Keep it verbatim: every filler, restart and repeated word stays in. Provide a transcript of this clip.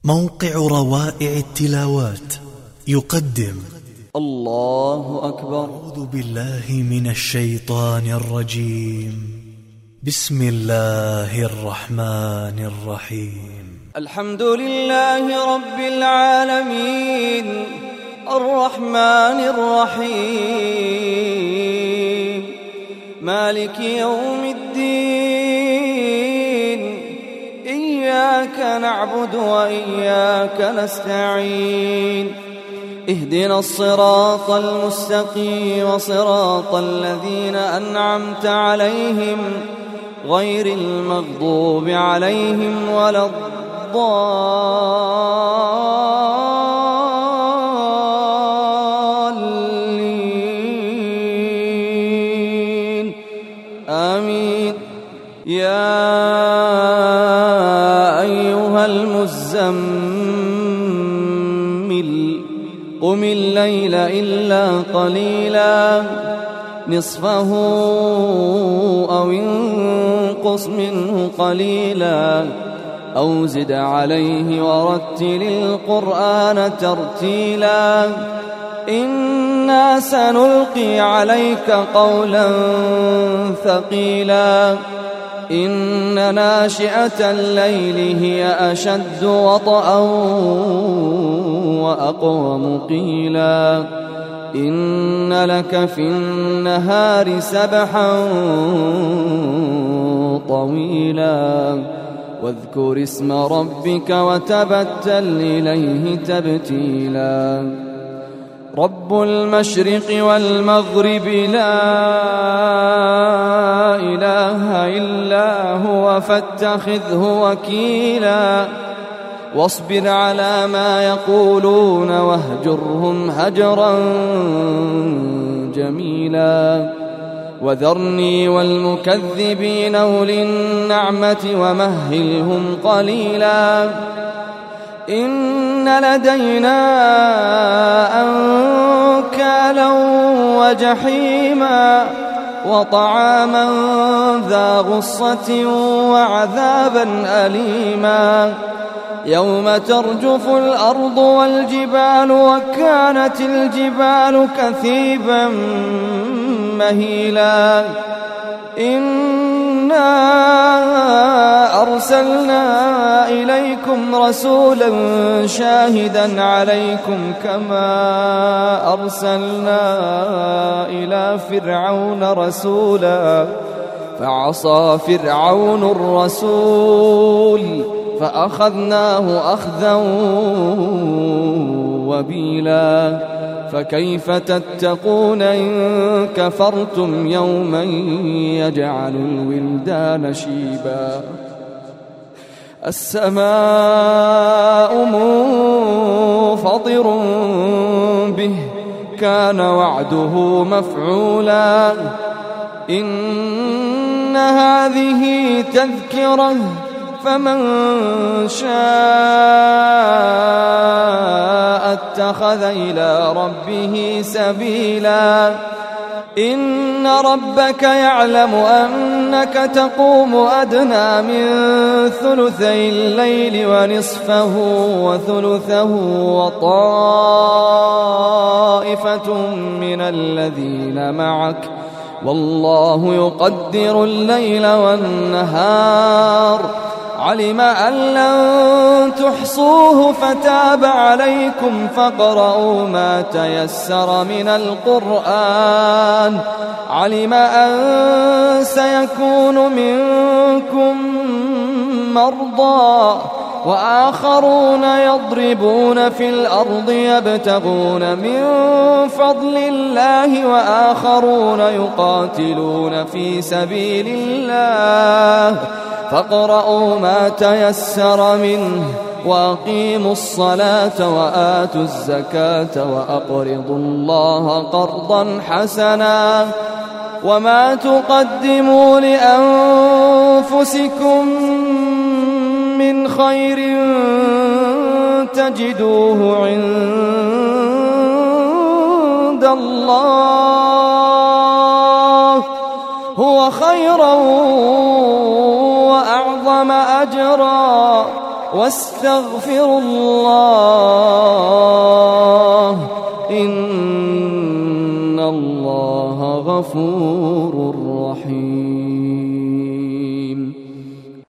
موقع روائع التلاوات يقدم الله أكبر. أعوذ بالله من الشيطان الرجيم. بسم الله الرحمن الرحيم. الحمد لله رب العالمين الرحمن الرحيم مالك يوم الدين. إياك نعبد وإياك نستعين. اهدنا الصراط المستقيم صراط الذين أنعمت عليهم غير المغضوب عليهم ولا الضالين. آمين. يا أيها المزمل قم الليل إلا قليلا نصفه أو انقص منه قليلا أو زد عليه ورتل القرآن ترتيلا. إنا سنلقي عليك قولا ثقيلا. إن ناشئة الليل هي أشد وطئا وأقوم قيلا. إن لك في النهار سبحا طويلا. واذكر اسم ربك وتبتل إليه تبتيلا. رب المشرق والمغرب لا إله إلا هو فاتخذه وكيلا. واصبر على ما يقولون واهجرهم هجرا جميلا. وذرني والمكذبين أولي النعمة ومهلهم قليلا. إن لدينا أنكالا وجحيما وطعاما ذا غصة وعذابا أليما. يوم ترجف الأرض والجبال وكانت الجبال كثيبا مهيلا. إنا أرسلنا إليكم رسولا شاهدا عليكم كما أرسلنا إلى فرعون رسولا فعصى فرعون الرسول فأخذناه أخذا وبيلا. فكيف تتقون إن كفرتم يوما يجعل الولدان شيبا. السماء منفطر به كان وعده مفعولا. إن هذه تذكرة فمن شاء اتخذ إلى ربه سبيلا. إن ربك يعلم أنك تقوم أدنى من ثلثي الليل ونصفه وثلثه وطائفة من الذين معك والله يقدر الليل والنهار. علم أن لن تحصوه فتاب عليكم فاقرؤوا ما تيسر من القرآن. علم أن سيكون منكم مرضى وآخرون يضربون في الأرض يبتغون من فضل الله وآخرون يقاتلون في سبيل الله. فاقرؤوا ما تيسر منه وأقيموا الصلاة وآتوا الزكاة وأقرضوا الله قرضا حسنا. وما تقدموا لأنفسكم من خير تجدوه عند الله هو خيرا وأعظم أجرا واستغفروا الله إن الله غفور رحيم.